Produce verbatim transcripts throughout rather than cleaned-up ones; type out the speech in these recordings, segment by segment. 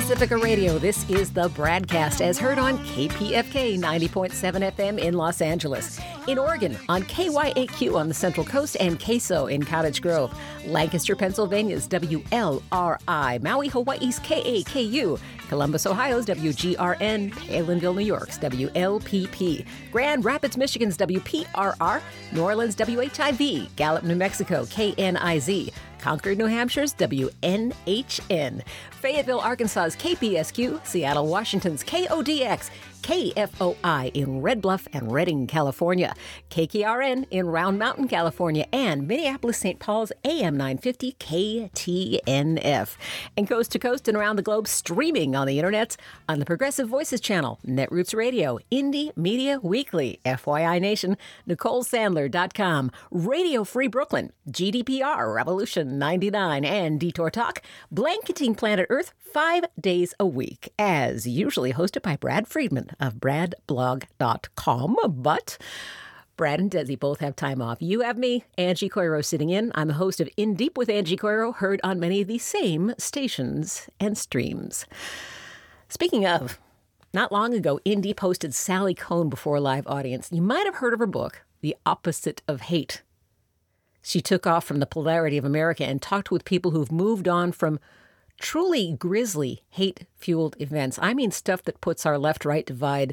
Pacifica Radio, this is the Bradcast, as heard on K P F K ninety point seven F M in Los Angeles. In Oregon, on K Y A Q on the Central Coast and Queso in Cottage Grove. Lancaster, Pennsylvania's W L R I. Maui, Hawaii's K A K U. Columbus, Ohio's W G R N. Palinville, New York's W L P P. Grand Rapids, Michigan's W P R R. New Orleans, W H I V. Gallup, New Mexico, K N I Z. Concord, New Hampshire's W N H N. Fayetteville, Arkansas's K P S Q. Seattle, Washington's K O D X. K F O I in Red Bluff and Redding, California. K K R N in Round Mountain, California. And Minneapolis, Saint Paul's A M nine fifty K T N F. And coast to coast and around the globe, streaming on the internet on the Progressive Voices channel, Netroots Radio, Indie Media Weekly, F Y I Nation, Nicole Sandler dot com, Radio Free Brooklyn, G D P R, Revolution ninety-nine, and Detour Talk, blanketing planet Earth five days a week, as usually hosted by Brad Friedman of brad blog dot com. But Brad and Desi both have time off. You have me, Angie Coiro, sitting in. I'm the host of In Deep with Angie Coiro, heard on many of the same stations and streams. Speaking of, not long ago, In Deep hosted Sally Kohn before a live audience. You might have heard of her book, The Opposite of Hate. She took off from the polarity of America and talked with people who've moved on from truly grisly, hate-fueled events. I mean stuff that puts our left-right divide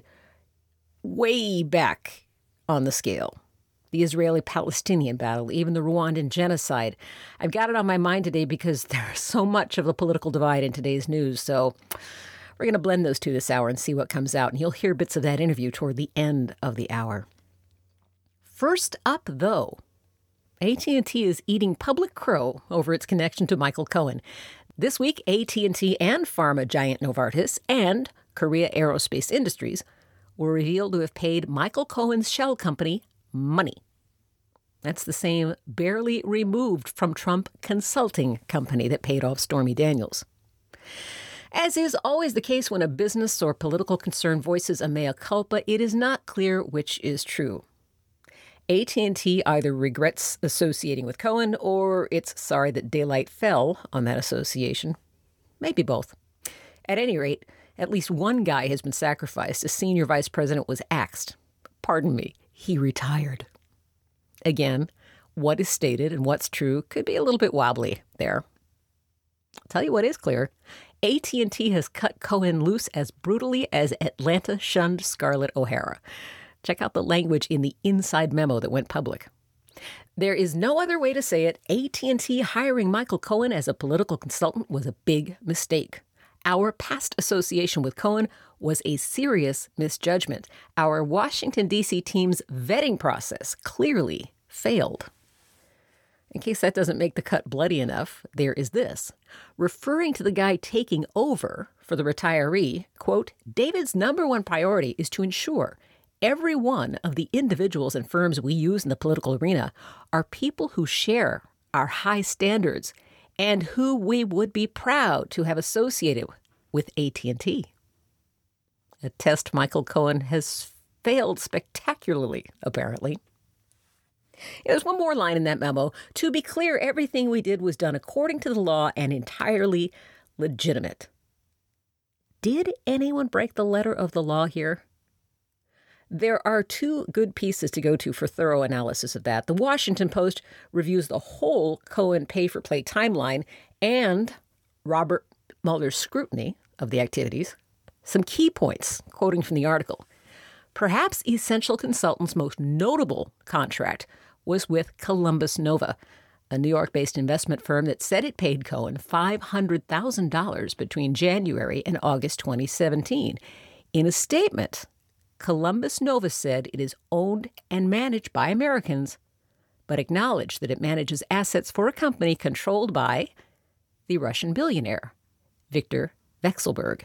way back on the scale. The Israeli-Palestinian battle, even the Rwandan genocide. I've got it on my mind today because there's so much of the political divide in today's news. So we're going to blend those two this hour and see what comes out. And you'll hear bits of that interview toward the end of the hour. First up, though, A T and T is eating public crow over its connection to Michael Cohen. This week, A T and T and pharma giant Novartis and Korea Aerospace Industries were revealed to have paid Michael Cohen's shell company money. That's the same barely removed from Trump consulting company that paid off Stormy Daniels. As is always the case when a business or political concern voices a mea culpa, it is not clear which is true. A T and T either regrets associating with Cohen or it's sorry that daylight fell on that association. Maybe both. At any rate, at least one guy has been sacrificed. A senior vice president was axed. Pardon me, he retired. Again, what is stated and what's true could be a little bit wobbly there. I'll tell you what is clear. A T and T has cut Cohen loose as brutally as Atlanta shunned Scarlett O'Hara. Check out the language in the inside memo that went public. There is no other way to say it. A T and T hiring Michael Cohen as a political consultant was a big mistake. Our past association with Cohen was a serious misjudgment. Our Washington, D C team's vetting process clearly failed. In case that doesn't make the cut bloody enough, there is this. Referring to the guy taking over for the retiree, quote, David's number one priority is to ensure every one of the individuals and firms we use in the political arena are people who share our high standards and who we would be proud to have associated with A T and T. A test Michael Cohen has failed spectacularly, apparently. There's one more line in that memo. To be clear, everything we did was done according to the law and entirely legitimate. Did anyone break the letter of the law here? There are two good pieces to go to for thorough analysis of that. The Washington Post reviews the whole Cohen pay-for-play timeline and Robert Mueller's scrutiny of the activities. Some key points, quoting from the article. Perhaps Essential Consultants' most notable contract was with Columbus Nova, a New York-based investment firm that said it paid Cohen five hundred thousand dollars between January and August twenty seventeen. In a statement, Columbus Nova said it is owned and managed by Americans, but acknowledged that it manages assets for a company controlled by the Russian billionaire, Viktor Vekselberg.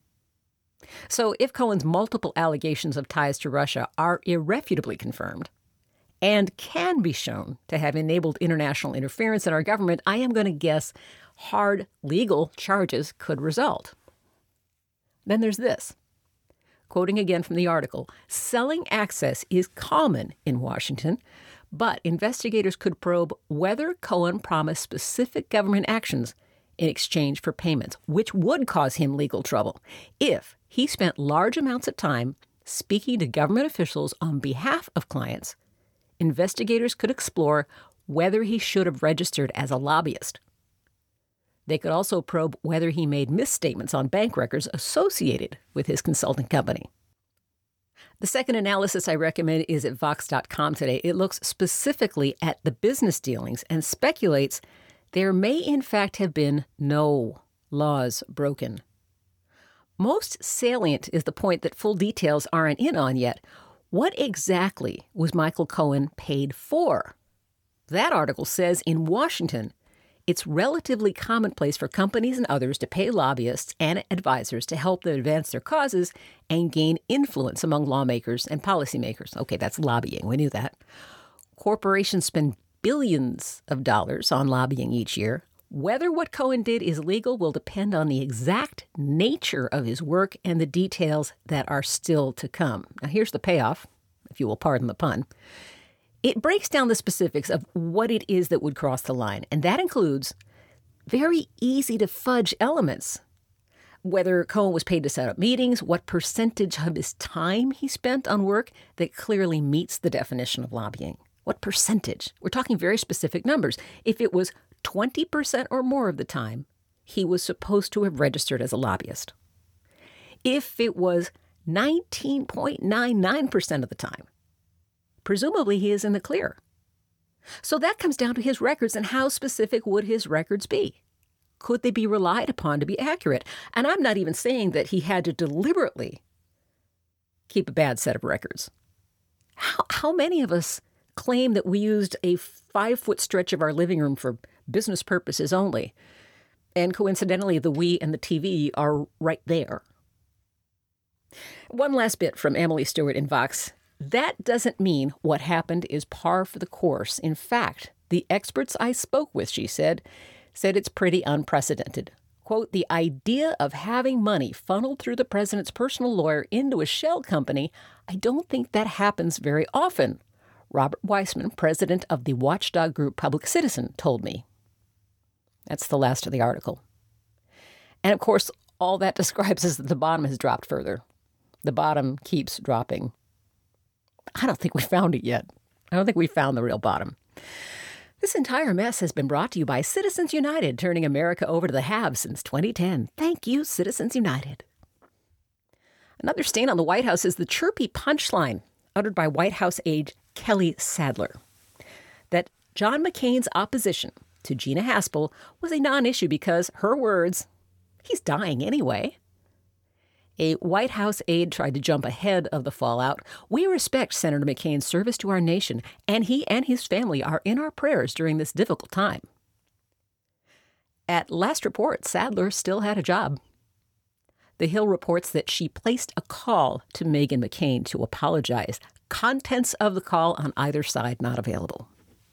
So if Cohen's multiple allegations of ties to Russia are irrefutably confirmed and can be shown to have enabled international interference in our government, I am going to guess hard legal charges could result. Then there's this. Quoting again from the article, selling access is common in Washington, but investigators could probe whether Cohen promised specific government actions in exchange for payments, which would cause him legal trouble if he spent large amounts of time speaking to government officials on behalf of clients. Investigators could explore whether he should have registered as a lobbyist. They could also probe whether he made misstatements on bank records associated with his consulting company. The second analysis I recommend is at Vox dot com today. It looks specifically at the business dealings and speculates there may in fact have been no laws broken. Most salient is the point that full details aren't in on yet. What exactly was Michael Cohen paid for? That article says in Washington, it's relatively commonplace for companies and others to pay lobbyists and advisors to help them advance their causes and gain influence among lawmakers and policymakers. Okay, that's lobbying. We knew that. Corporations spend billions of dollars on lobbying each year. Whether what Cohen did is legal will depend on the exact nature of his work and the details that are still to come. Now, here's the payoff, if you will pardon the pun. It breaks down the specifics of what it is that would cross the line, and that includes very easy-to-fudge elements. Whether Cohen was paid to set up meetings, what percentage of his time he spent on work that clearly meets the definition of lobbying. What percentage? We're talking very specific numbers. If it was twenty percent or more of the time, he was supposed to have registered as a lobbyist. If it was nineteen point nine nine percent of the time, presumably he is in the clear. So that comes down to his records, and how specific would his records be? Could they be relied upon to be accurate? And I'm not even saying that he had to deliberately keep a bad set of records. How, how many of us claim that we used a five-foot stretch of our living room for business purposes only, and coincidentally the we and the T V are right there? One last bit from Emily Stewart in Vox. That doesn't mean what happened is par for the course. In fact, the experts I spoke with, she said, said it's pretty unprecedented. Quote, the idea of having money funneled through the president's personal lawyer into a shell company, I don't think that happens very often, Robert Weissman, president of the watchdog group Public Citizen, told me. That's the last of the article. And of course, all that describes is that the bottom has dropped further. The bottom keeps dropping. I don't think we found it yet. I don't think we found the real bottom. This entire mess has been brought to you by Citizens United, turning America over to the haves since twenty ten. Thank you, Citizens United. Another stain on the White House is the chirpy punchline uttered by White House aide Kelly Sadler that John McCain's opposition to Gina Haspel was a non-issue because, her words, he's dying anyway. A White House aide tried to jump ahead of the fallout. We respect Senator McCain's service to our nation, and he and his family are in our prayers during this difficult time. At last report, Sadler still had a job. The Hill reports that she placed a call to Meghan McCain to apologize. Contents of the call on either side not available.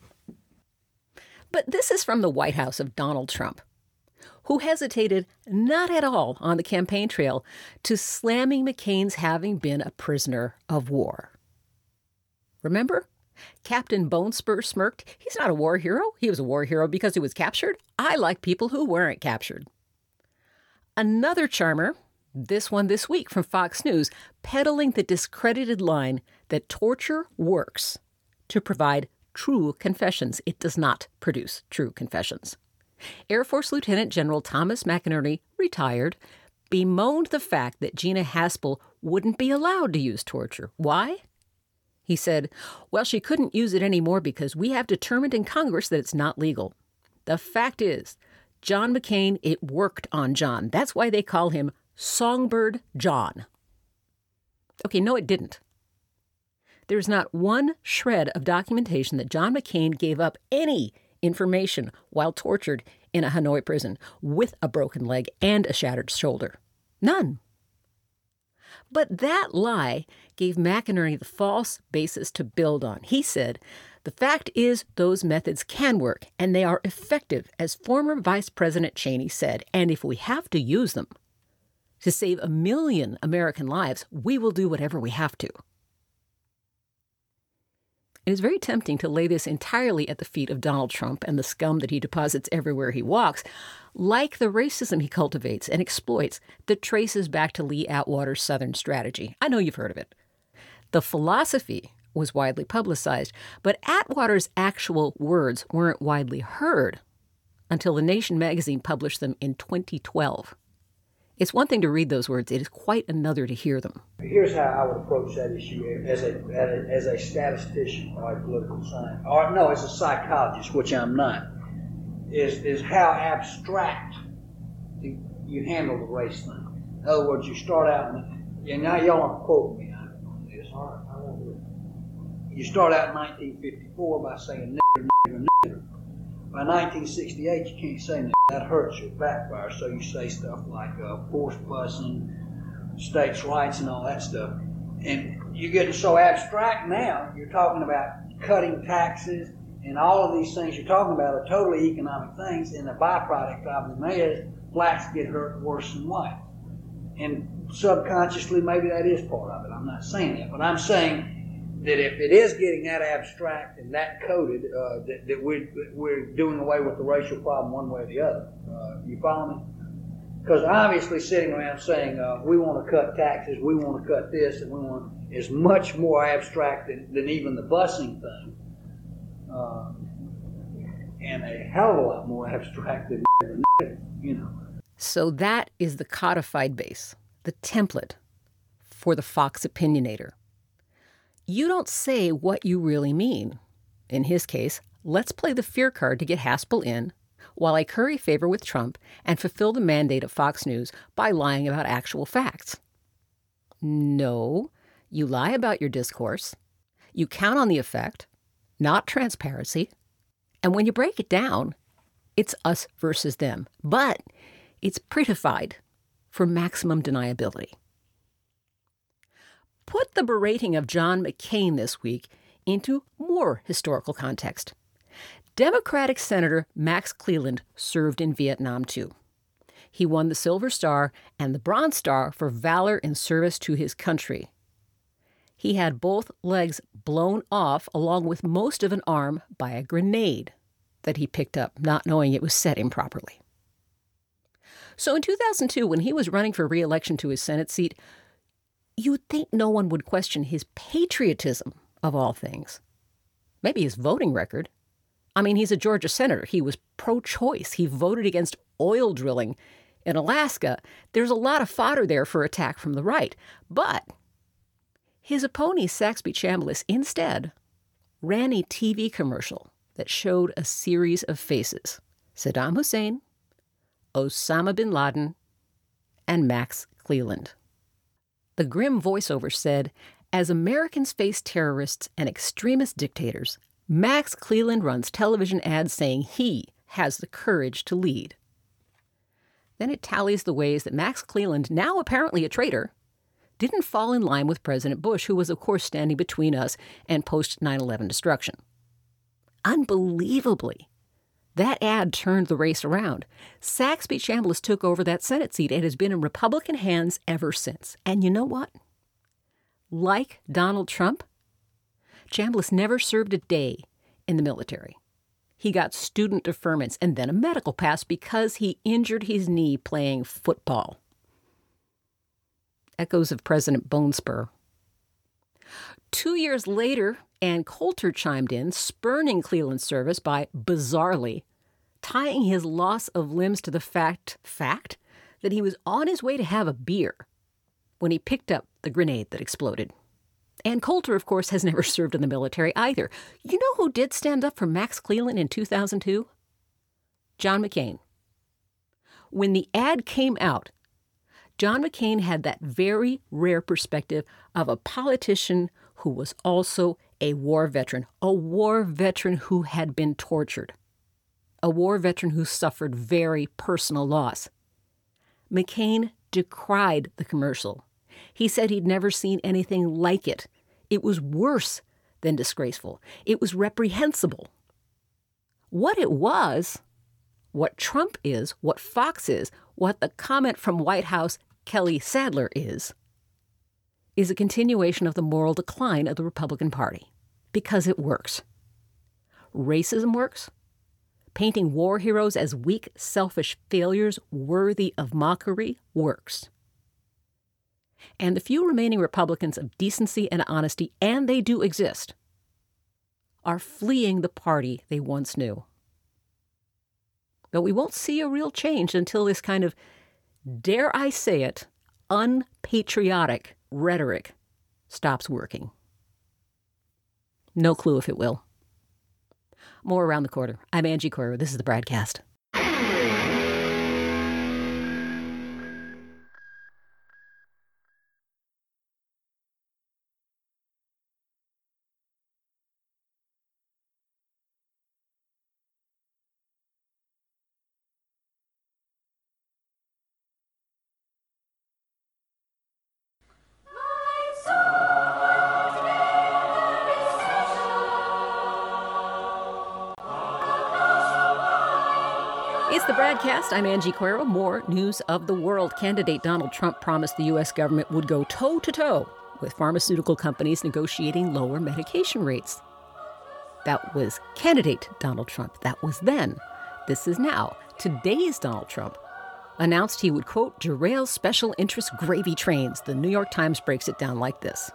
But this is from the White House of Donald Trump, who hesitated not at all on the campaign trail to slamming McCain's having been a prisoner of war. Remember? Captain Bonespur smirked. He's not a war hero. He was a war hero because he was captured. I like people who weren't captured. Another charmer, this one this week from Fox News, peddling the discredited line that torture works to provide true confessions. It does not produce true confessions. Air Force Lieutenant General Thomas McInerney, retired, bemoaned the fact that Gina Haspel wouldn't be allowed to use torture. Why? He said, well, she couldn't use it anymore because we have determined in Congress that it's not legal. The fact is, John McCain, it worked on John. That's why they call him Songbird John. Okay, no, it didn't. There's not one shred of documentation that John McCain gave up any information while tortured in a Hanoi prison with a broken leg and a shattered shoulder. None. But that lie gave McInerney the false basis to build on. He said, the fact is those methods can work, and they are effective, as former Vice President Cheney said, and if we have to use them to save a million American lives, we will do whatever we have to. And it's very tempting to lay this entirely at the feet of Donald Trump and the scum that he deposits everywhere he walks, like the racism he cultivates and exploits that traces back to Lee Atwater's Southern strategy. I know you've heard of it. The philosophy was widely publicized, but Atwater's actual words weren't widely heard until The Nation magazine published them in twenty twelve. It's one thing to read those words. It is quite another to hear them. Here's how I would approach that issue as a as a, as a statistician or a political science, or no, as a psychologist, which I'm not. Is is how abstract you, you handle the race thing. In other words, you start out, and, and now y'all aren't quoting me on this. All right, I won't do it. You start out in nineteen fifty-four by saying nigger, nigger, nigger. By nineteen sixty-eight, you can't say nigger. That hurts your backfire, so you say stuff like uh, force busing, states' rights, and all that stuff. And you're getting so abstract now, you're talking about cutting taxes, and all of these things you're talking about are totally economic things, and the byproduct of them is blacks get hurt worse than whites. And subconsciously, maybe that is part of it. I'm not saying that, but I'm saying that if it is getting that abstract and that coded, uh, that, that we're, we're doing away with the racial problem one way or the other. Uh, you follow me? Because obviously sitting around saying uh, we want to cut taxes, we want to cut this, and we want is much more abstract than, than even the busing thing. Uh, and a hell of a lot more abstract than, you know. So that is the codified base, the template for the Fox opinionator. You don't say what you really mean. In his case, let's play the fear card to get Haspel in, while I curry favor with Trump and fulfill the mandate of Fox News by lying about actual facts. No, you lie about your discourse. You count on the effect, not transparency. And when you break it down, it's us versus them. But it's prettified for maximum deniability. Put the berating of John McCain this week into more historical context. Democratic Senator Max Cleland served in Vietnam, too. He won the Silver Star and the Bronze Star for valor in service to his country. He had both legs blown off, along with most of an arm, by a grenade that he picked up, not knowing it was set improperly. So in two thousand two, when he was running for re-election to his Senate seat, you'd think no one would question his patriotism, of all things. Maybe his voting record. I mean, he's a Georgia senator. He was pro-choice. He voted against oil drilling in Alaska. There's a lot of fodder there for attack from the right. But his opponent, Saxby Chambliss, instead ran a T V commercial that showed a series of faces: Saddam Hussein, Osama bin Laden, and Max Cleland. The grim voiceover said, as Americans face terrorists and extremist dictators, Max Cleland runs television ads saying he has the courage to lead. Then it tallies the ways that Max Cleland, now apparently a traitor, didn't fall in line with President Bush, who was, of course, standing between us and post nine eleven destruction. Unbelievably, that ad turned the race around. Saxby Chambliss took over that Senate seat and has been in Republican hands ever since. And you know what? Like Donald Trump, Chambliss never served a day in the military. He got student deferments and then a medical pass because he injured his knee playing football. Echoes of President Bone Spur. Two years later, Ann Coulter chimed in, spurning Cleland's service by, bizarrely, tying his loss of limbs to the fact, fact that he was on his way to have a beer when he picked up the grenade that exploded. Ann Coulter, of course, has never served in the military either. You know who did stand up for Max Cleland in two thousand two? John McCain. When the ad came out, John McCain had that very rare perspective of a politician who was also a war veteran, a war veteran who had been tortured, a war veteran who suffered very personal loss. McCain decried the commercial. He said he'd never seen anything like it. It was worse than disgraceful. It was reprehensible. What it was, what Trump is, what Fox is, what the comment from White House Kelly Sadler is, is a continuation of the moral decline of the Republican Party. because it works. Racism works. Painting war heroes as weak, selfish failures worthy of mockery works. And the few remaining Republicans of decency and honesty, and they do exist, are fleeing the party they once knew. But we won't see a real change until this kind of, dare I say it, unpatriotic rhetoric stops working. No clue if it will. More around the corner. I'm Angie Coiro. This is the Bradcast. It's the Bradcast. I'm Angie Coiro. More news of the world. Candidate Donald Trump promised the U S government would go toe-to-toe with pharmaceutical companies negotiating lower medication rates. That was candidate Donald Trump. That was then. This is now. Today's Donald Trump announced he would, quote, derail special interest gravy trains. The New York Times breaks it down like this.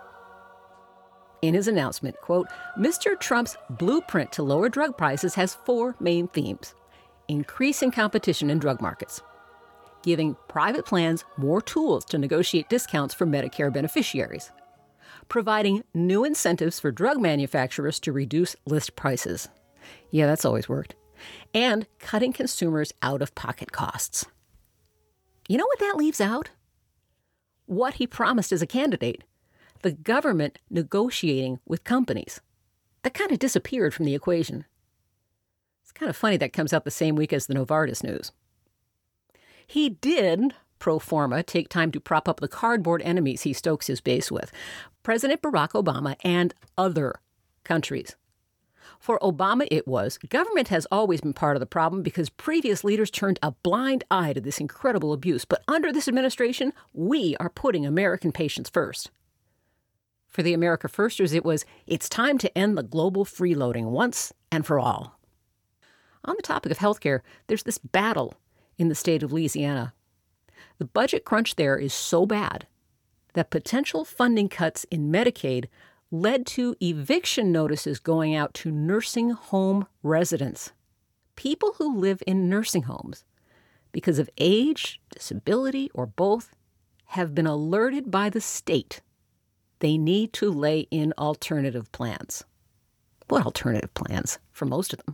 In his announcement, quote, Mister Trump's blueprint to lower drug prices has four main themes. Increasing competition in drug markets, giving private plans more tools to negotiate discounts for Medicare beneficiaries, providing new incentives for drug manufacturers to reduce list prices. Yeah, that's always worked. And cutting consumers' out-of-pocket costs. You know what that leaves out? What he promised as a candidate, the government negotiating with companies. That kind of disappeared from the equation. It's kind of funny that comes out the same week as the Novartis news. He did, pro forma, take time to prop up the cardboard enemies he stokes his base with, President Barack Obama and other countries. For Obama, it was, government has always been part of the problem because previous leaders turned a blind eye to this incredible abuse. But under this administration, we are putting American patients first. For the America Firsters, it was, it's time to end the global freeloading once and for all. On the topic of healthcare, there's this battle in the state of Louisiana. The budget crunch there is so bad that potential funding cuts in Medicaid led to eviction notices going out to nursing home residents, people who live in nursing homes because of age, disability, or both, have been alerted by the state they need to lay in alternative plans. What alternative plans? For most of them.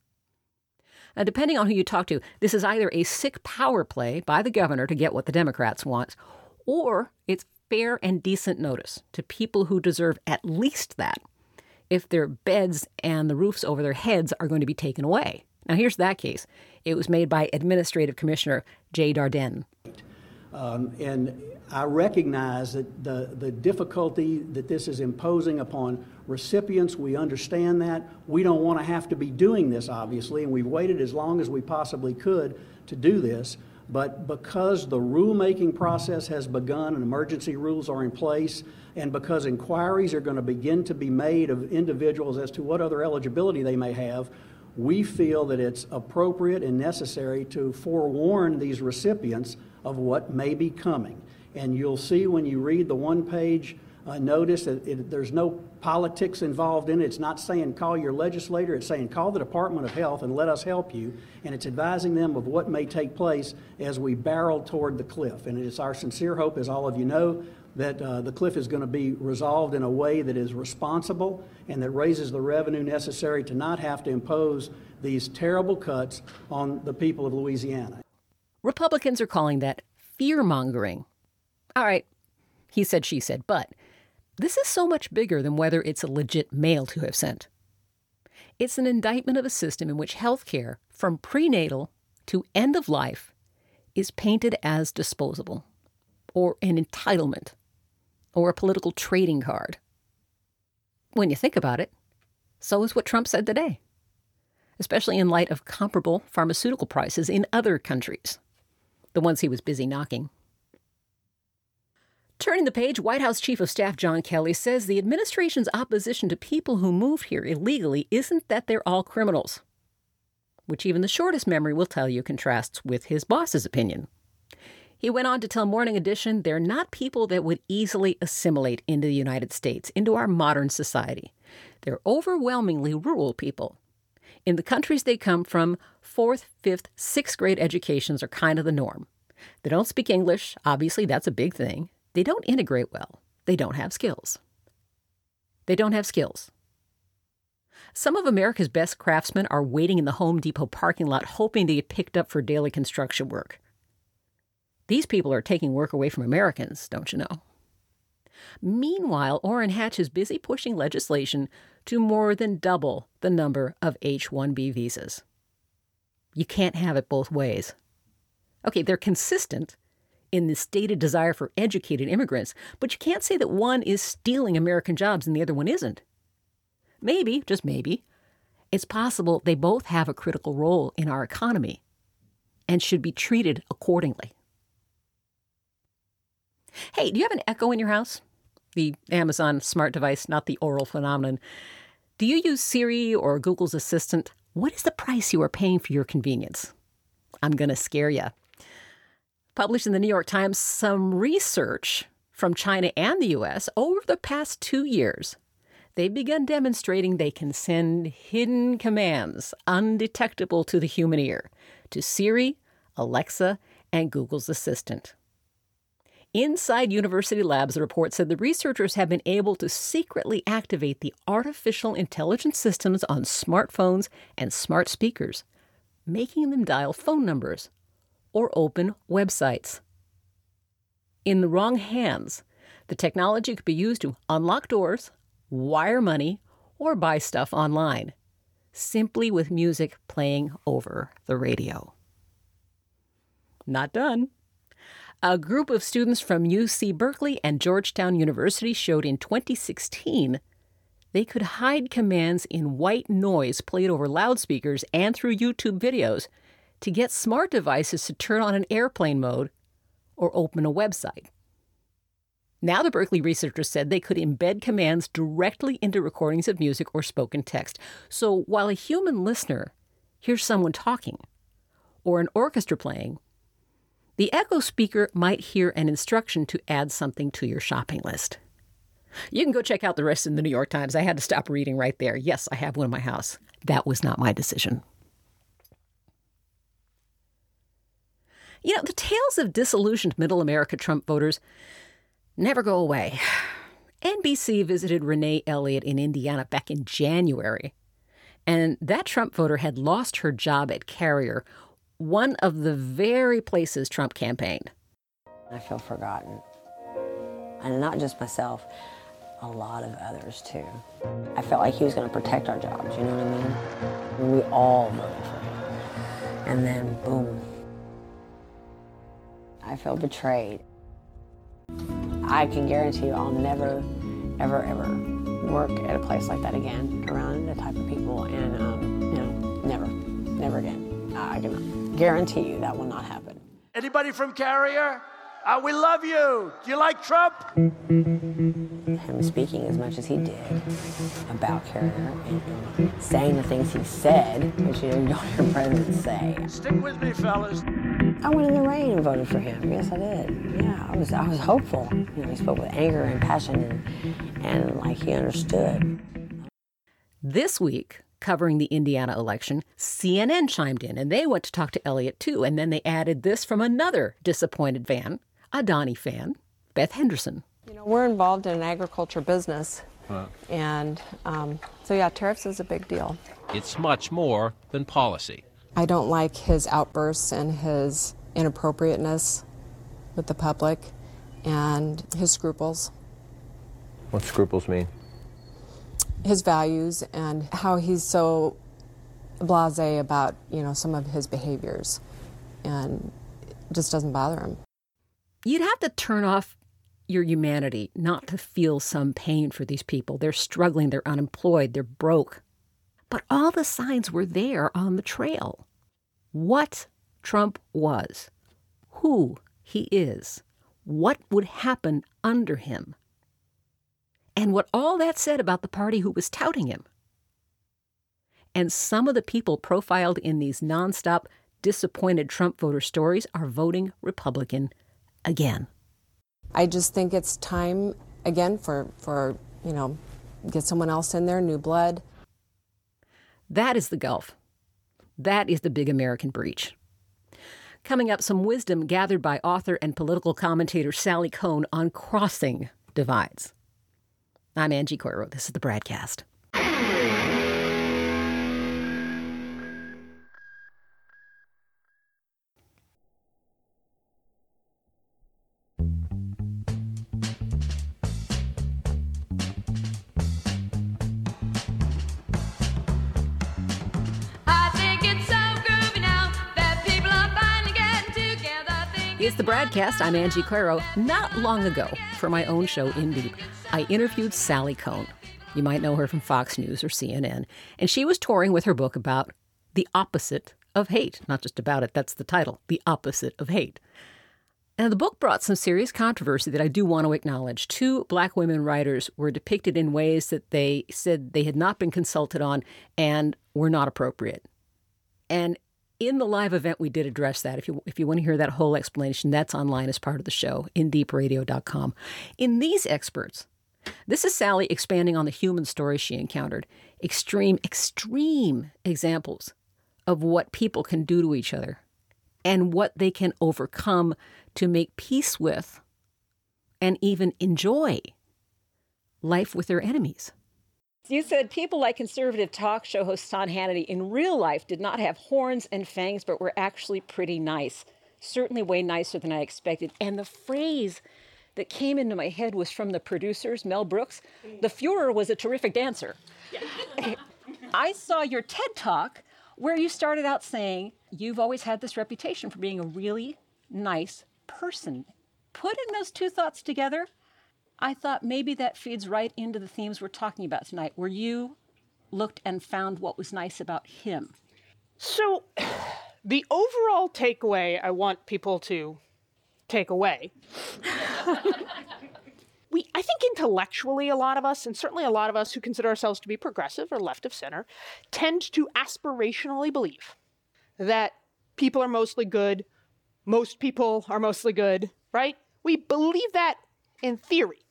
Now, depending on who you talk to, this is either a sick power play by the governor to get what the Democrats want, or it's fair and decent notice to people who deserve at least that if their beds and the roofs over their heads are going to be taken away. Now, here's that case. It was made by Administrative Commissioner Jay Dardenne. Um, and I recognize that the, the difficulty that this is imposing upon recipients, we understand that. We don't want to have to be doing this, obviously, and we've waited as long as we possibly could to do this. But because the rulemaking process has begun and emergency rules are in place, and because inquiries are going to begin to be made of individuals as to what other eligibility they may have, we feel that it's appropriate and necessary to forewarn these recipients of what may be coming. And you'll see when you read the one-page uh, notice that it, there's no politics involved in it. It's not saying call your legislator. It's saying call the Department of Health and let us help you. And it's advising them of what may take place as we barrel toward the cliff. And it's our sincere hope, as all of you know, that uh, the cliff is going to be resolved in a way that is responsible and that raises the revenue necessary to not have to impose these terrible cuts on the people of Louisiana. Republicans are calling that fear-mongering. All right, he said, she said, but this is so much bigger than whether it's a legit mail to have sent. It's an indictment of a system in which health care, from prenatal to end of life, is painted as disposable, or an entitlement, or a political trading card. When you think about it, so is what Trump said today, especially in light of comparable pharmaceutical prices in other countries, the ones he was busy knocking. Turning the page, White House Chief of Staff John Kelly says the administration's opposition to people who moved here illegally isn't that they're all criminals, which even the shortest memory will tell you contrasts with his boss's opinion. He went on to tell Morning Edition they're not people that would easily assimilate into the United States, into our modern society. They're overwhelmingly rural people. In the countries they come from, fourth, fifth, sixth grade educations are kind of the norm. They don't speak English. Obviously, that's a big thing. They don't integrate well. They don't have skills. They don't have skills. Some of America's best craftsmen are waiting in the Home Depot parking lot hoping to get picked up for daily construction work. These people are taking work away from Americans, don't you know? Meanwhile, Orrin Hatch is busy pushing legislation to more than double the number of H one B visas. You can't have it both ways. Okay, they're consistent in the stated desire for educated immigrants, but you can't say that one is stealing American jobs and the other one isn't. Maybe, just maybe, it's possible they both have a critical role in our economy and should be treated accordingly. Hey, do you have an Echo in your house? The Amazon smart device, not the oral phenomenon. Do you use Siri or Google's Assistant? What is the price you are paying for your convenience? I'm going to scare you. Published in the New York Times, some research from China and the U S over the past two years. They've begun demonstrating they can send hidden commands undetectable to the human ear to Siri, Alexa, and Google's Assistant. Inside university labs, the report said the researchers have been able to secretly activate the artificial intelligence systems on smartphones and smart speakers, making them dial phone numbers or open websites. In the wrong hands, the technology could be used to unlock doors, wire money, or buy stuff online, simply with music playing over the radio. Not done. A group of students from U C Berkeley and Georgetown University showed in twenty sixteen they could hide commands in white noise played over loudspeakers and through YouTube videos to get smart devices to turn on an airplane mode or open a website. Now the Berkeley researchers said they could embed commands directly into recordings of music or spoken text. So while a human listener hears someone talking or an orchestra playing, the Echo speaker might hear an instruction to add something to your shopping list. You can go check out the rest in the New York Times. I had to stop reading right there. Yes, I have one in my house. That was not my decision. You know, the tales of disillusioned Middle America Trump voters never go away. N B C visited Renee Elliott in Indiana back in January, and that Trump voter had lost her job at Carrier, one of the very places Trump campaigned. I feel forgotten. And not just myself, a lot of others too. I felt like he was going to protect our jobs, you know what I mean? We all voted for him. And then, boom. I feel betrayed. I can guarantee you I'll never, ever, ever work at a place like that again, around the type of people, and, um, you know, never, never again. I can guarantee you that will not happen. Anybody from Carrier? Uh, we love you. Do you like Trump? Him speaking as much as he did about Carrier and, and saying the things he said, which you don't hear presidents say. Stick with me, fellas. I went in the rain and voted for him. Yes, I did. Yeah, I was I was hopeful. You know, he spoke with anger and passion, and, and like he understood. This week, covering the Indiana election, C N N chimed in, and they went to talk to Elliott, too. And then they added this from another disappointed fan, a Donnie fan, Beth Henderson. You know, we're involved in an agriculture business, huh. and um, so, yeah, tariffs is a big deal. It's much more than policy. I don't like his outbursts and his inappropriateness with the public and his scruples. What scruples mean? His values and how he's so blasé about, you know, some of his behaviors, and it just doesn't bother him. You'd have to turn off your humanity not to feel some pain for these people. They're struggling, they're unemployed, they're broke. But all the signs were there on the trail. What Trump was, who he is, what would happen under him, and what all that said about the party who was touting him. And some of the people profiled in these nonstop disappointed Trump voter stories are voting Republican again. I just think it's time again for, for, you know, get someone else in there, new blood. That is the gulf. That is the big American breach. Coming up, some wisdom gathered by author and political commentator Sally Kohn on crossing divides. I'm Angie Coiro. This is the Bradcast. It's the Bradcast. I'm Angie Coiro. Not long ago, for my own show, In Deep, I interviewed Sally Kohn. You might know her from Fox News or C N N. And she was touring with her book about the opposite of hate. Not just about it, that's the title, The Opposite of Hate. And the book brought some serious controversy that I do want to acknowledge. Two black women writers were depicted in ways that they said they had not been consulted on and were not appropriate. And in the live event, we did address that. If you if you want to hear that whole explanation, that's online as part of the show, in deep radio dot com. In these experts, this is Sally expanding on the human stories she encountered. Extreme, extreme examples of what people can do to each other and what they can overcome to make peace with and even enjoy life with their enemies. You said people like conservative talk show host Sean Hannity in real life did not have horns and fangs, but were actually pretty nice. Certainly way nicer than I expected. And the phrase that came into my head was from the producers, Mel Brooks. The Fuhrer was a terrific dancer. Yeah. I saw your TED Talk where you started out saying you've always had this reputation for being a really nice person. Putting those two thoughts together, I thought maybe that feeds right into the themes we're talking about tonight, where you looked and found what was nice about him. So the overall takeaway I want people to take away, we, I think intellectually a lot of us, and certainly a lot of us who consider ourselves to be progressive or left of center, tend to aspirationally believe that people are mostly good, most people are mostly good, right? We believe that in theory.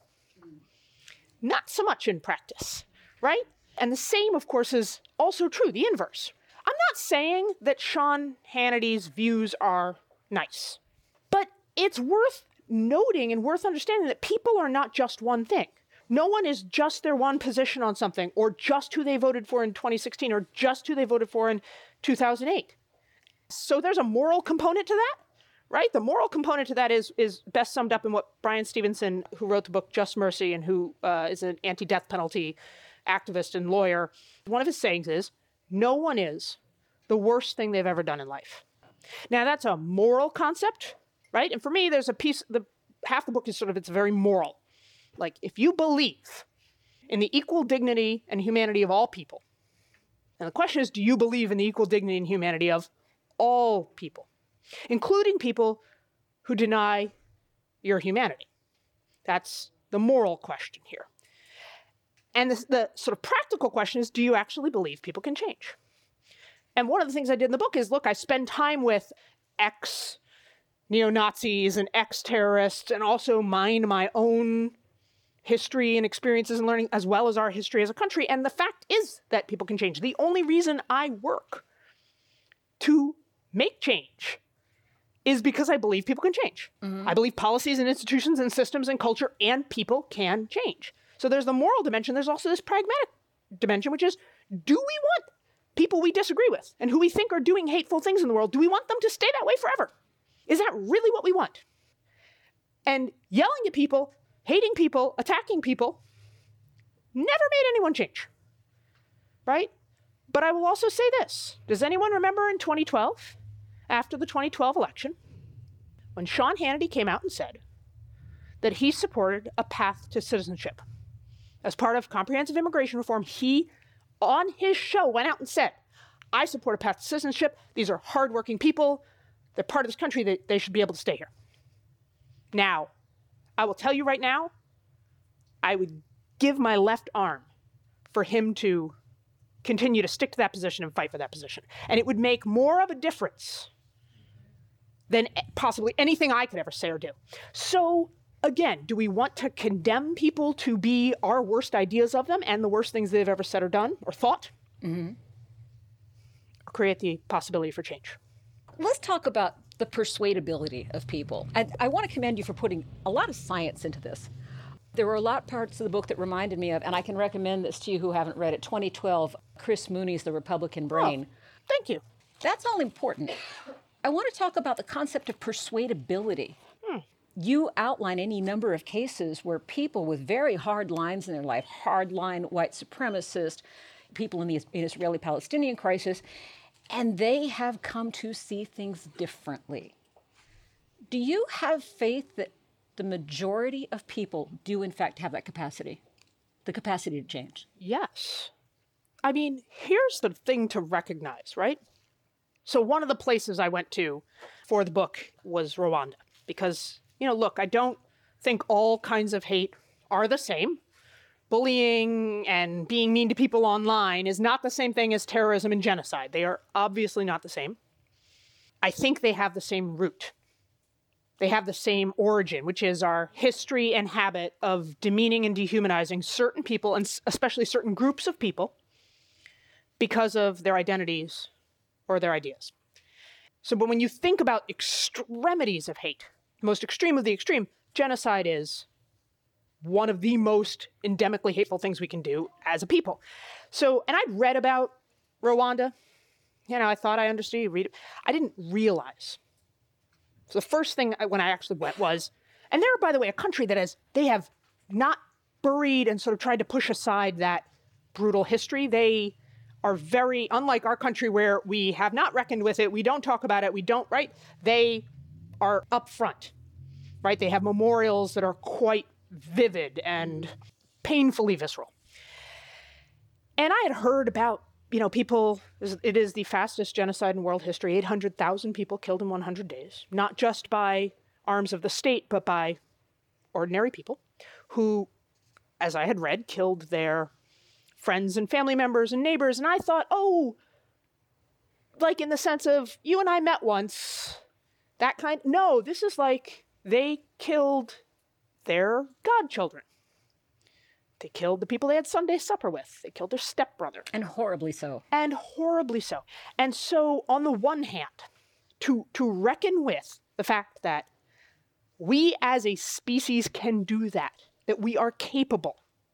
Not so much in practice, right? And the same, of course, is also true, the inverse. I'm not saying that Sean Hannity's views are nice, but it's worth noting and worth understanding that people are not just one thing. No one is just their one position on something, or just who they voted for in twenty sixteen, or just who they voted for in two thousand eight. So there's a moral component to that. Right? The moral component to that is is best summed up in what Brian Stevenson, who wrote the book Just Mercy and who uh, is an anti-death penalty activist and lawyer, one of his sayings is, no one is the worst thing they've ever done in life. Now, that's a moral concept, right? And for me, there's a piece, the half the book is sort of, it's very moral. Like, if you believe in the equal dignity and humanity of all people, and the question is, do you believe in the equal dignity and humanity of all people? Including people who deny your humanity. That's the moral question here. And the, the sort of practical question is, do you actually believe people can change? And one of the things I did in the book is, look, I spend time with ex-neo-Nazis and ex-terrorists, and also mine my own history and experiences and learning, as well as our history as a country. And the fact is that people can change. The only reason I work to make change is because I believe people can change. Mm-hmm. I believe policies and institutions and systems and culture and people can change. So there's the moral dimension. There's also this pragmatic dimension, which is, do we want people we disagree with and who we think are doing hateful things in the world, do we want them to stay that way forever? Is that really what we want? And yelling at people, hating people, attacking people, never made anyone change, right? But I will also say this. Does anyone remember in twenty twelve? After the twenty twelve election, when Sean Hannity came out and said that he supported a path to citizenship. As part of comprehensive immigration reform, he, on his show, went out and said, I support a path to citizenship. These are hardworking people. They're part of this country. They, they should be able to stay here. Now, I will tell you right now, I would give my left arm for him to continue to stick to that position and fight for that position. And it would make more of a difference than possibly anything I could ever say or do. So again, do we want to condemn people to be our worst ideas of them and the worst things they've ever said or done or thought? Mm-hmm. Or create the possibility for change? Let's talk about the persuadability of people. And I want to commend you for putting a lot of science into this. There were a lot of parts of the book that reminded me of, and I can recommend this to you who haven't read it, twenty twelve, Chris Mooney's The Republican Brain. Oh, thank you. That's all important. I want to talk about the concept of persuadability. Hmm. You outline any number of cases where people with very hard lines in their life, hard-line white supremacist, people in the Israeli-Palestinian crisis, and they have come to see things differently. Do you have faith that the majority of people do, in fact, have that capacity, the capacity to change? Yes. I mean, here's the thing to recognize, right? So one of the places I went to for the book was Rwanda, because, you know, look, I don't think all kinds of hate are the same. Bullying and being mean to people online is not the same thing as terrorism and genocide. They are obviously not the same. I think they have the same root. They have the same origin, which is our history and habit of demeaning and dehumanizing certain people, and especially certain groups of people, because of their identities or their ideas. So but when you think about extremities of hate, most extreme of the extreme, genocide is one of the most endemically hateful things we can do as a people. So, and I'd read about Rwanda. You know, I thought I understood. You read it. I didn't realize. So the first thing I, when I actually went was, and they're, by the way, a country that has, they have not buried and sort of tried to push aside that brutal history. They are very, unlike our country where we have not reckoned with it, we don't talk about it, we don't, right? They are upfront, right? They have memorials that are quite vivid and painfully visceral. And I had heard about, you know, people, it is the fastest genocide in world history, eight hundred thousand people killed in one hundred days, not just by arms of the state, but by ordinary people who, as I had read, killed their friends and family members and neighbors. And I thought, oh, like in the sense of you and I met once, that kind. No, this is like they killed their godchildren. They killed the people they had Sunday supper with. They killed their stepbrother. And horribly so. And horribly so. And so, on the one hand, to, to reckon with the fact that we as a species can do that, that we are capable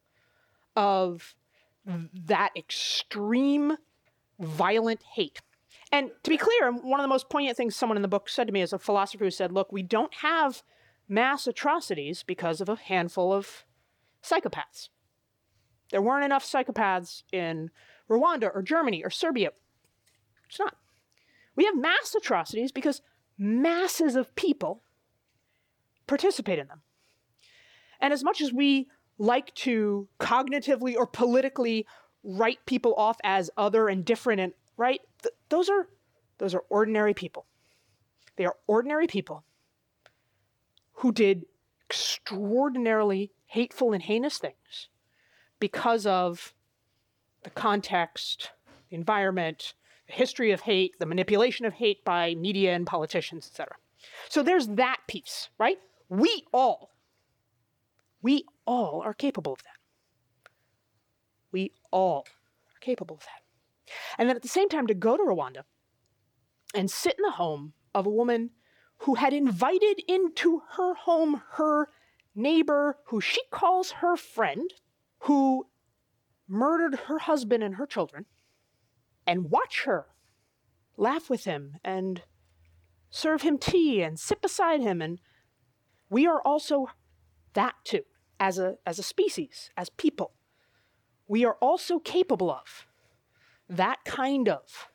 of that extreme, violent hate. And to be clear, one of the most poignant things someone in the book said to me is a philosopher who said, look, we don't have mass atrocities because of a handful of psychopaths. There weren't enough psychopaths in Rwanda or Germany or Serbia. It's not. We have mass atrocities because masses of people participate in them. And as much as we like to cognitively or politically write people off as other and different and right, th- those are those are ordinary people. They are ordinary people who did extraordinarily hateful and heinous things because of the context, the environment, the history of hate, the manipulation of hate by media and politicians, et cetera. So there's that piece, right? We all, we all are capable of that. We all are capable of that. And then at the same time, to go to Rwanda and sit in the home of a woman who had invited into her home her neighbor, who she calls her friend, who murdered her husband and her children, and watch her laugh with him and serve him tea and sit beside him. And we are also that too, as a, as a species, as people. We are also capable of that kind of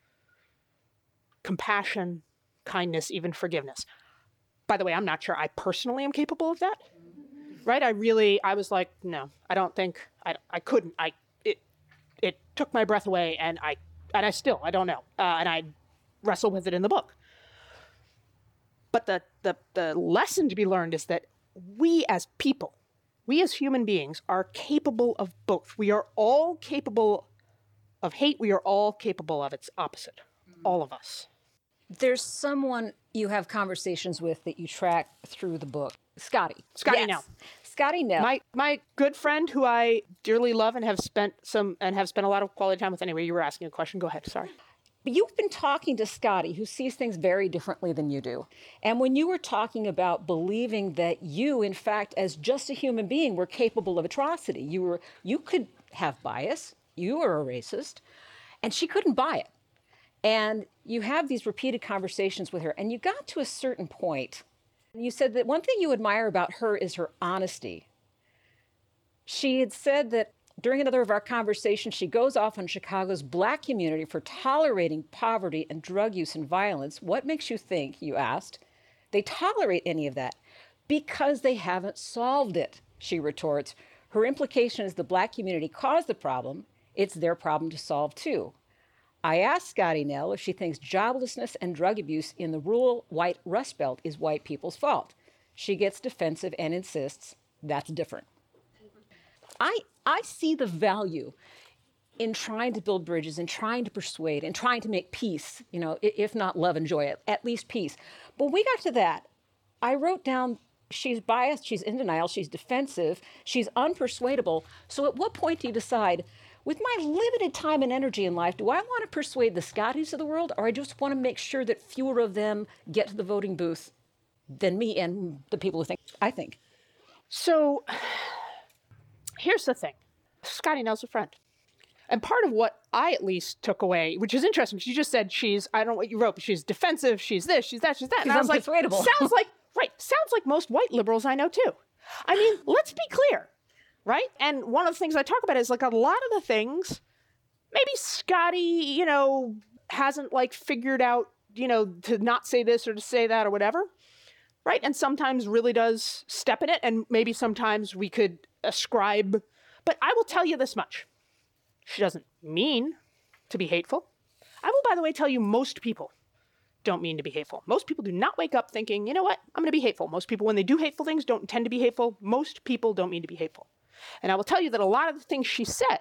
compassion, kindness, even forgiveness. By the way, I'm not sure I personally am capable of that, right? I really, I was like, no, I don't think, I, I couldn't. I, it, it took my breath away, and I, and I still, I don't know. Uh, and I wrestle with it in the book. But the, the, the lesson to be learned is that we as people, we as human beings are capable of both. We are all capable of hate. We are all capable of its opposite. Mm-hmm. All of us. There's someone you have conversations with that you track through the book. Scotty. Scotty yes. Nell. Scotty Nell. My my good friend who I dearly love and have spent some and have spent a lot of quality time with. Anyway, you were asking a question. Go ahead. Sorry. But you've been talking to Scotty, who sees things very differently than you do. And when you were talking about believing that you, in fact, as just a human being, were capable of atrocity, you were you could have bias. You were a racist, and she couldn't buy it. And you have these repeated conversations with her, and you got to a certain point, and you said that one thing you admire about her is her honesty. She had said that during another of our conversations, she goes off on Chicago's Black community for tolerating poverty and drug use and violence. What makes you think, you asked, they tolerate any of that? Because they haven't solved it, she retorts. Her implication is the Black community caused the problem. It's their problem to solve, too. I asked Scotty Nell if she thinks joblessness and drug abuse in the rural white Rust Belt is white people's fault. She gets defensive and insists that's different. I I see the value in trying to build bridges and trying to persuade and trying to make peace, you know, if not love and joy, at least peace. But when we got to that, I wrote down she's biased, she's in denial, she's defensive, she's unpersuadable. So at what point do you decide, with my limited time and energy in life, do I want to persuade the Scotties of the world, or I just want to make sure that fewer of them get to the voting booth than me and the people who think I think? So here's the thing. Scotty Nell's a friend. And part of what I at least took away, which is interesting, because you just said she's, I don't know what you wrote, but she's defensive, she's this, she's that, she's that. She's and I was like, unpersuadable. sounds like, right, sounds like most white liberals I know too. I mean, let's be clear, right? And one of the things I talk about is like a lot of the things, maybe Scotty, you know, hasn't like figured out, you know, to not say this or to say that or whatever, right? And sometimes really does step in it, and maybe sometimes we could ascribe, but I will tell you this much. She doesn't mean to be hateful. I will, by the way, tell you most people don't mean to be hateful. Most people do not wake up thinking, you know what, I'm going to be hateful. Most people, when they do hateful things, don't intend to be hateful. Most people don't mean to be hateful. And I will tell you that a lot of the things she said,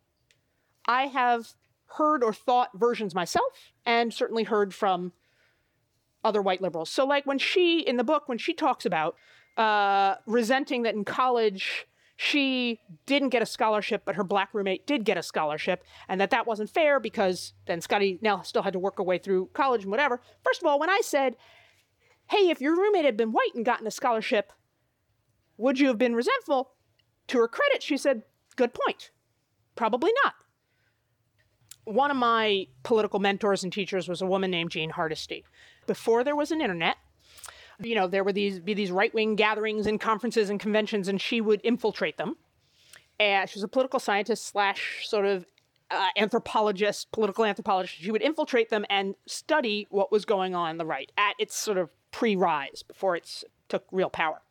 I have heard or thought versions myself, and certainly heard from other white liberals. So like when she, in the book, when she talks about uh, resenting that in college she didn't get a scholarship, but her Black roommate did get a scholarship, and that that wasn't fair because then Scotty Nell still had to work her way through college and whatever. First of all, when I said, hey, if your roommate had been white and gotten a scholarship, would you have been resentful? To her credit, she said, good point. Probably not. One of my political mentors and teachers was a woman named Jean Hardesty. Before there was an internet, you know, there would these be these right-wing gatherings and conferences and conventions, and she would infiltrate them. And she was a political scientist slash sort of uh, anthropologist, political anthropologist. She would infiltrate them and study what was going on on the right at its sort of pre-rise, before it took real power.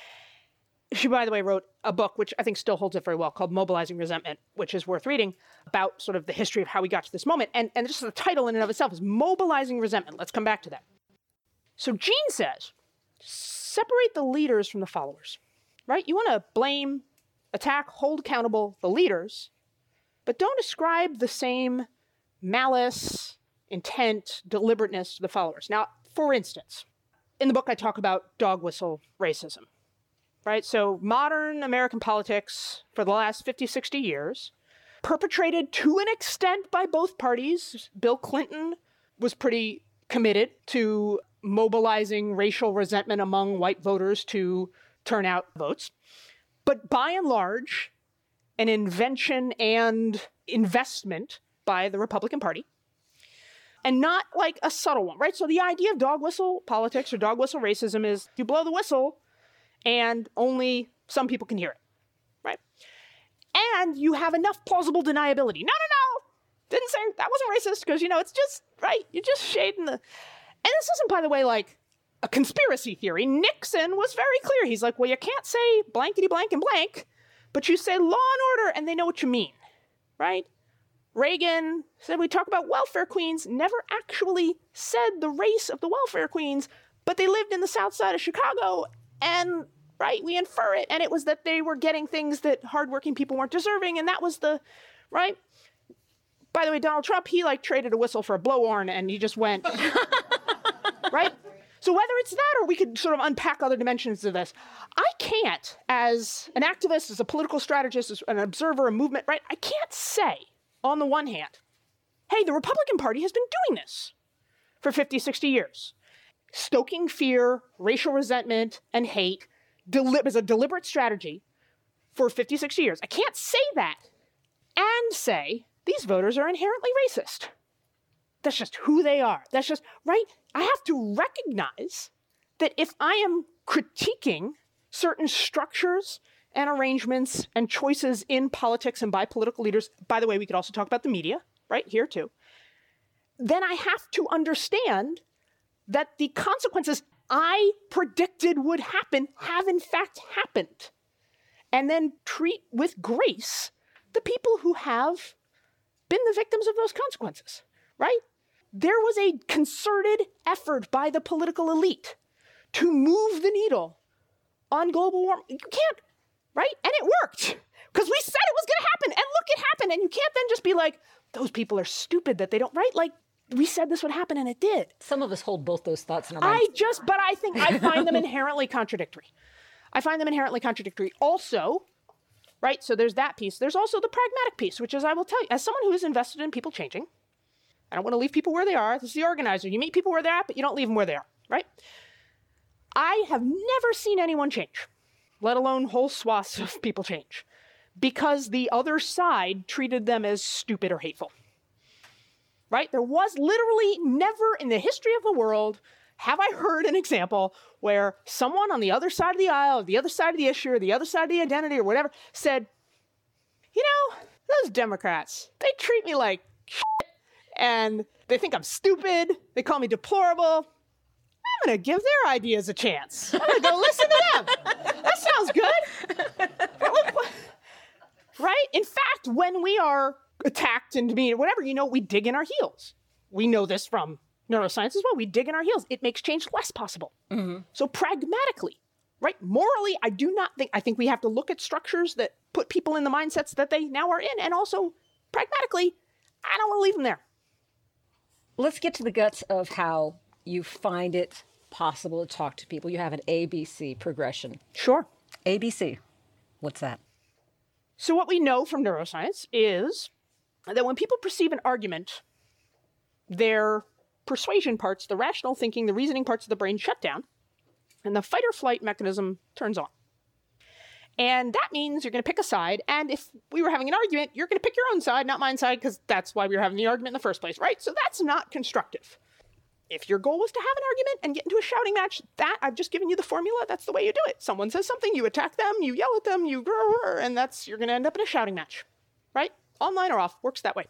She, by the way, wrote a book, which I think still holds up very well, called Mobilizing Resentment, which is worth reading, about sort of the history of how we got to this moment. And, and just the title in and of itself is Mobilizing Resentment. Let's come back to that. So Jean says, separate the leaders from the followers, right? You want to blame, attack, hold accountable the leaders, but don't ascribe the same malice, intent, deliberateness to the followers. Now, for instance, in the book I talk about dog whistle racism, right? So modern American politics for the last fifty, sixty years, perpetrated to an extent by both parties. Bill Clinton was pretty committed to mobilizing racial resentment among white voters to turn out votes. But by and large, an invention and investment by the Republican Party, and not like a subtle one, right? So the idea of dog whistle politics or dog whistle racism is you blow the whistle and only some people can hear it, right? And you have enough plausible deniability. No, no, no, didn't say that wasn't racist, because, you know, it's just, right, you're just shading the... And this isn't, by the way, like a conspiracy theory. Nixon was very clear. He's like, well, you can't say blankety blank and blank, but you say law and order and they know what you mean, right? Reagan said we talk about welfare queens, never actually said the race of the welfare queens, but they lived in the south side of Chicago and right? We infer it. And it was that they were getting things that hardworking people weren't deserving. And that was the, right? By the way, Donald Trump, he like traded a whistle for a blowhorn and he just went, right? So whether it's that or we could sort of unpack other dimensions of this, I can't, as an activist, as a political strategist, as an observer, a movement, right? I can't say, on the one hand, hey, the Republican Party has been doing this for fifty, sixty years. Stoking fear, racial resentment, and hate deli- as a deliberate strategy for fifty, sixty years. I can't say that and say these voters are inherently racist. That's just who they are. That's just, right? I have to recognize that if I am critiquing certain structures and arrangements and choices in politics and by political leaders, by the way, we could also talk about the media, right, here too, then I have to understand that the consequences I predicted would happen have in fact happened. And then treat with grace the people who have been the victims of those consequences, right? There was a concerted effort by the political elite to move the needle on global warming. You can't, right? And it worked because we said it was going to happen, and look, it happened. And you can't then just be like, those people are stupid that they don't, right? Like, we said this would happen, and it did. Some of us hold both those thoughts in our minds. I just, but I think I find them inherently contradictory. I find them inherently contradictory. Also, right, so there's that piece. There's also the pragmatic piece, which is, I will tell you, as someone who is invested in people changing, I don't want to leave people where they are. This is the organizer. You meet people where they're at, but you don't leave them where they are, right? I have never seen anyone change, let alone whole swaths of people change, because the other side treated them as stupid or hateful, right? There was literally never in the history of the world have I heard an example where someone on the other side of the aisle, or the other side of the issue, or the other side of the identity, or whatever, said, you know, those Democrats, they treat me like shit, and they think I'm stupid, they call me deplorable. I'm going to give their ideas a chance. I'm going to go listen to them. That sounds good. Right? In fact, when we are attacked and demeaned, whatever, you know, we dig in our heels. We know this from neuroscience as well. We dig in our heels. It makes change less possible. Mm-hmm. So pragmatically, right? Morally, I do not think, I think we have to look at structures that put people in the mindsets that they now are in. And also, pragmatically, I don't want to leave them there. Let's get to the guts of how you find it possible to talk to people. You have an A B C progression. Sure. A B C. What's that? So what we know from neuroscience is that when people perceive an argument, their persuasion parts, the rational thinking, the reasoning parts of the brain shut down, and the fight or flight mechanism turns on. And that means you're going to pick a side. And if we were having an argument, you're going to pick your own side, not mine side, because that's why we were having the argument in the first place, right? So that's not constructive. If your goal was to have an argument and get into a shouting match, that, I've just given you the formula. That's the way you do it. Someone says something, you attack them, you yell at them, you grrr, and that's, you're going to end up in a shouting match, right? Online or off, works that way.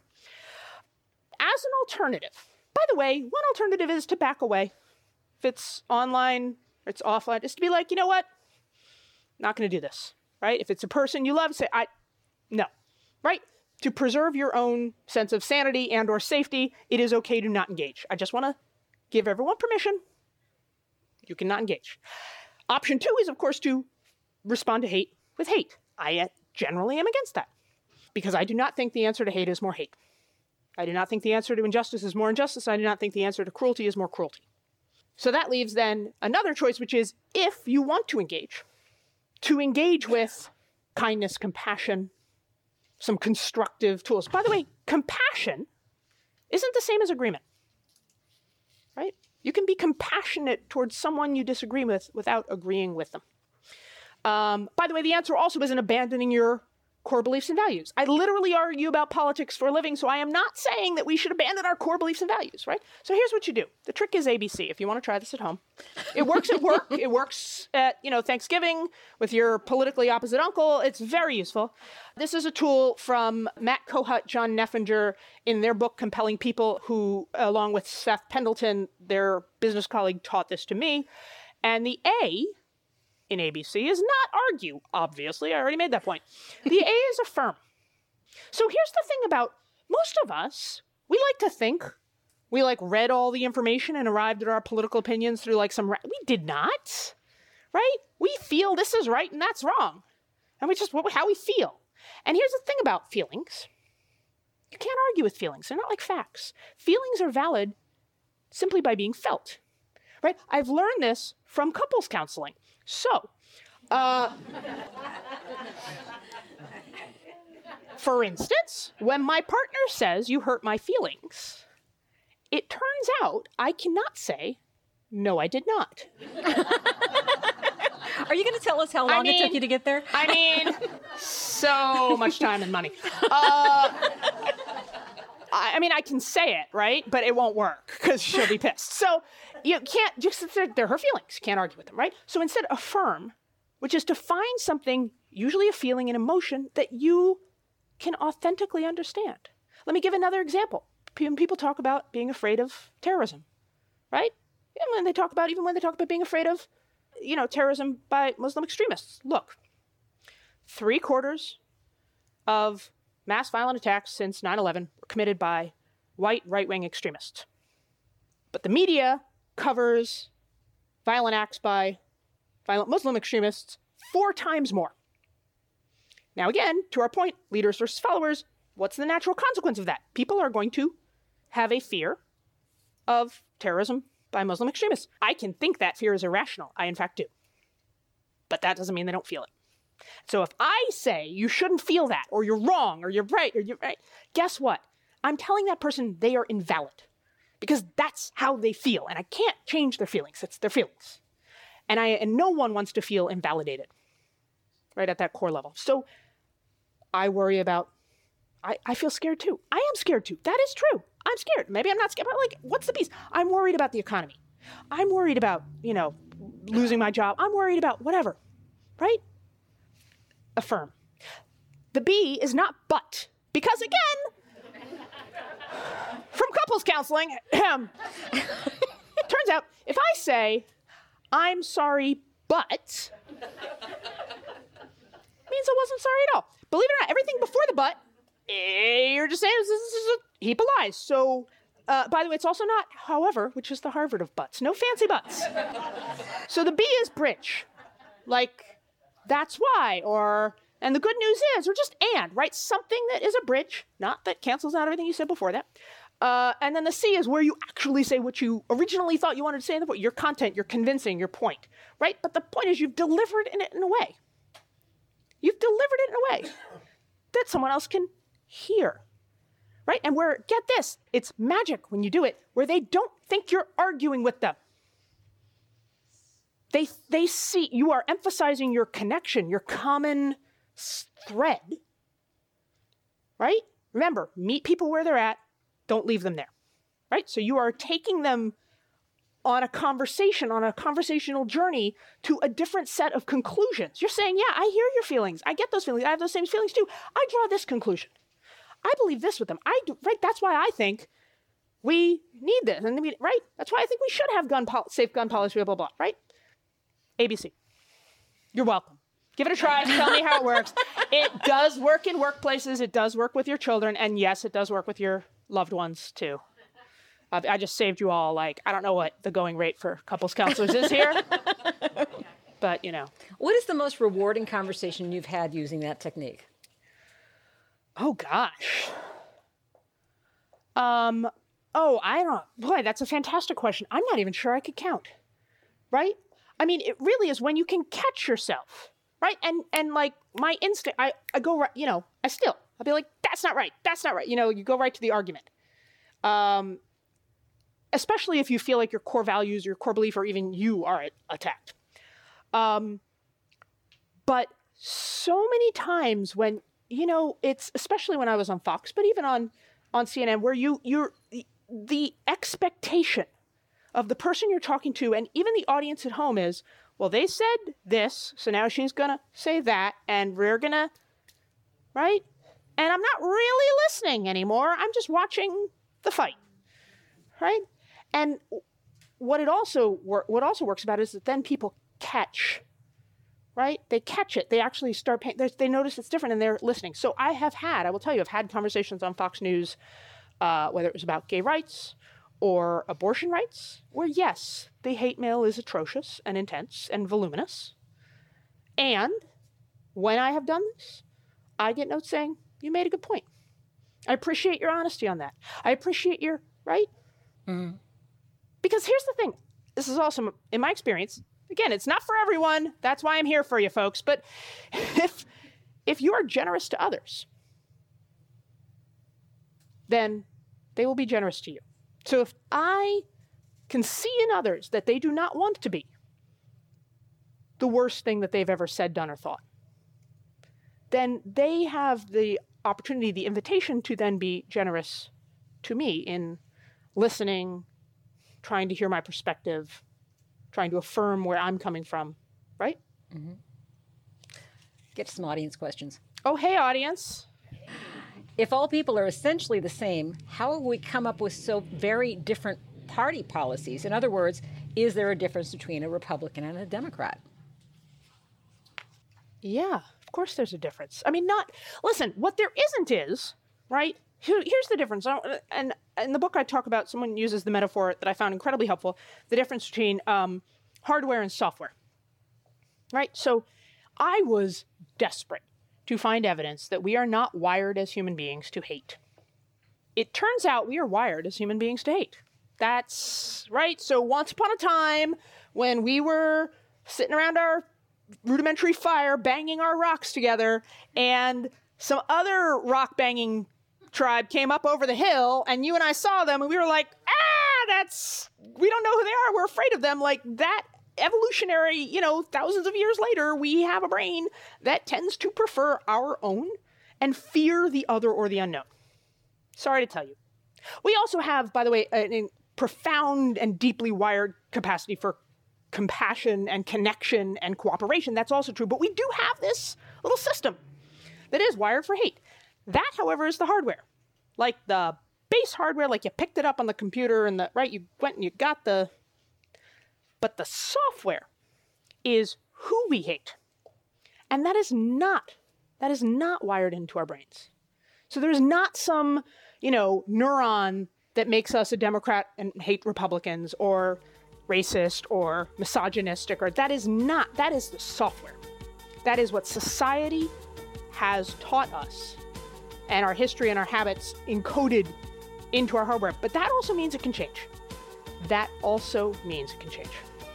As an alternative, by the way, one alternative is to back away. If it's online, or it's offline, is to be like, you know what? Not going to do this, right? If it's a person you love, say, I, no, right? To preserve your own sense of sanity and or safety, it is okay to not engage. I just want to give everyone permission. You cannot engage. Option two is, of course, to respond to hate with hate. I generally am against that because I do not think the answer to hate is more hate. I do not think the answer to injustice is more injustice. I do not think the answer to cruelty is more cruelty. So that leaves then another choice, which is if you want to engage, to engage with kindness, compassion, some constructive tools. By the way, compassion isn't the same as agreement. Right? You can be compassionate towards someone you disagree with without agreeing with them. Um, by the way, the answer also isn't abandoning your core beliefs and values. I literally argue about politics for a living, so I am not saying that we should abandon our core beliefs and values, right? So here's what you do. The trick is A B C, if you want to try this at home. It works at work. It works at, you know, Thanksgiving with your politically opposite uncle. It's very useful. This is a tool from Matt Kohut, John Neffinger, in their book, Compelling People, who, along with Seth Pendleton, their business colleague, taught this to me. And the A in A B C is not argue, obviously. I already made that point. The A is affirm. So here's the thing about most of us. We like to think we like read all the information and arrived at our political opinions through like some... Ra- we did not, right? We feel this is right and that's wrong. And we just, how we feel. And here's the thing about feelings. You can't argue with feelings. They're not like facts. Feelings are valid simply by being felt, right? I've learned this from couples counseling. So, uh, for instance, when my partner says, you hurt my feelings, it turns out I cannot say, no, I did not. Are you going to tell us how long I mean, it took you to get there? I mean, so much time and money. Uh, I, I mean, I can say it, right? But it won't work because she'll be pissed. So you can't, just, they're, they're her feelings. You can't argue with them, right? So instead, affirm, which is to find something, usually a feeling, an emotion, that you can authentically understand. Let me give another example. When people talk about being afraid of terrorism, right? And when they talk about, even when they talk about being afraid of, you know, terrorism by Muslim extremists. Look, three quarters of mass violent attacks since nine eleven were committed by white right-wing extremists. But the media covers violent acts by violent Muslim extremists four times more. Now again, to our point, leaders versus followers, what's the natural consequence of that? People are going to have a fear of terrorism by Muslim extremists. I can think that fear is irrational. I, in fact, do. But that doesn't mean they don't feel it. So if I say you shouldn't feel that, or you're wrong, or you're right, or you're right, guess what? I'm telling that person they are invalid. Because that's how they feel. And I can't change their feelings. It's their feelings. And, I, and no one wants to feel invalidated, right, at that core level. So I worry about, I, I feel scared too. I am scared too. That is true. I'm scared. Maybe I'm not scared, but like, what's the piece? I'm worried about the economy. I'm worried about, you know, losing my job. I'm worried about whatever, right? Affirm. The B is not but, because again, from couples counseling, turns out if I say, I'm sorry, but, means I wasn't sorry at all. Believe it or not, everything before the but, you're just saying this is a heap of lies. So, uh, by the way, it's also not however, which is the Harvard of buts. No fancy buts. So the B is bridge. Like, that's why, or, and the good news is, or just and, right? Something that is a bridge, not that cancels out everything you said before that. Uh, and then the C is where you actually say what you originally thought you wanted to say in the point. Your content, your convincing, your point, right? But the point is you've delivered in it in a way. You've delivered it in a way that someone else can hear, right? And where, get this, it's magic when you do it, where they don't think you're arguing with them. They, they see, you are emphasizing your connection, your common thread, right? Remember, meet people where they're at, don't leave them there, right? So you are taking them on a conversation, on a conversational journey to a different set of conclusions. You're saying, yeah, I hear your feelings. I get those feelings. I have those same feelings too. I draw this conclusion. I believe this with them. I do, right? That's why I think we need this. And we, right? That's why I think we should have gun pol- safe gun policy, blah, blah, blah, right? A B C. You're welcome. Give it a try. Tell me how it works. It does work in workplaces. It does work with your children. And yes, it does work with your loved ones too. Uh, I just saved you all, like, I don't know what the going rate for couples counselors is here. But, you know. What is the most rewarding conversation you've had using that technique? Oh, gosh. Um, oh, I don't, boy, that's a fantastic question. I'm not even sure I could count, right? I mean, it really is when you can catch yourself, right? And, and like, my instinct, I, I go right, you know, I still, I'll be like, that's not right, that's not right. You know, you go right to the argument. Um, especially if you feel like your core values, your core belief, or even you are attacked. Um, but so many times when, you know, it's, especially when I was on Fox, but even on, on C N N, where you, you're, the expectation of the person you're talking to, and even the audience at home is, well, they said this, so now she's gonna say that, and we're gonna, right? And I'm not really listening anymore. I'm just watching the fight, right? And what it also wor- what also works about it is that then people catch, right? They catch it. They actually start paying. They notice it's different, and they're listening. So I have had, I will tell you, I've had conversations on Fox News, uh, whether it was about gay rights, or abortion rights, where yes, the hate mail is atrocious and intense and voluminous. And when I have done this, I get notes saying, you made a good point. I appreciate your honesty on that. I appreciate your, right? Mm-hmm. Because here's the thing. This is awesome. In my experience, again, it's not for everyone. That's why I'm here for you folks. But if, if you are generous to others, then they will be generous to you. So if I can see in others that they do not want to be the worst thing that they've ever said, done, or thought, then they have the opportunity, the invitation to then be generous to me in listening, trying to hear my perspective, trying to affirm where I'm coming from, right? Mm-hmm. Get to some audience questions. Oh, hey, audience. If all people are essentially the same, how have we come up with so very different party policies? In other words, is there a difference between a Republican and a Democrat? Yeah, of course there's a difference. I mean, not, listen, what there isn't is, right? Here, here's the difference. And in the book I talk about, someone uses the metaphor that I found incredibly helpful, the difference between um, hardware and software, right? So I was desperate to find evidence that we are not wired as human beings to hate. It turns out we are wired as human beings to hate. That's right. So once upon a time, when we were sitting around our rudimentary fire, banging our rocks together, and some other rock banging tribe came up over the hill, and you and I saw them, and we were like, ah, that's, we don't know who they are, we're afraid of them. Like that evolutionary, you know, thousands of years later, we have a brain that tends to prefer our own and fear the other or the unknown. Sorry to tell you. We also have, by the way, a, a profound and deeply wired capacity for compassion and connection and cooperation. That's also true. But we do have this little system that is wired for hate. That, however, is the hardware. Like the base hardware, like you picked it up on the computer and the, right, you went and you got the, but the software is who we hate. And that is not, that is not wired into our brains. So there's not some, you know, neuron that makes us a Democrat and hate Republicans or racist or misogynistic, or that is not, that is the software. That is what society has taught us and our history and our habits encoded into our hardware. But that also means it can change. That also means it can change.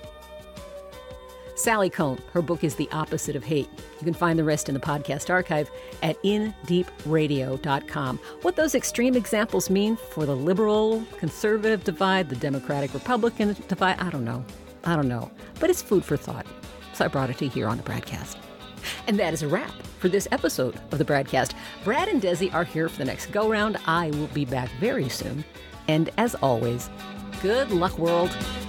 Sally Kohn, her book is The Opposite of Hate. You can find the rest in the podcast archive at in deep radio dot com. What those extreme examples mean for the liberal-conservative divide, the Democratic-Republican divide, I don't know. I don't know. But it's food for thought. So I brought it to you here on the BradCast. And that is a wrap for this episode of the BradCast. Brad and Desi are here for the next go-round. I will be back very soon. And as always, good luck, world.